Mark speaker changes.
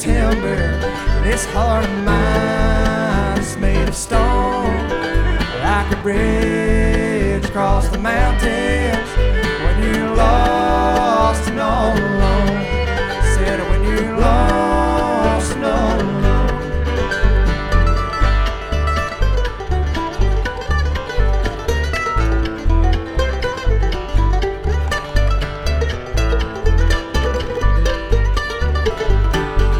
Speaker 1: timber. This heart of mine is made of stone, like a brick